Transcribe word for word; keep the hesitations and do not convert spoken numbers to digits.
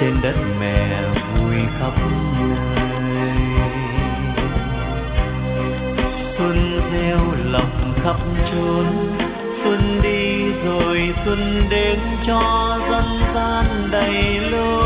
trên đất mẹ vui khắp nơi. Xuân gieo lòng khắp chốn, xuân đi rồi xuân đến cho dân gian đầy lối.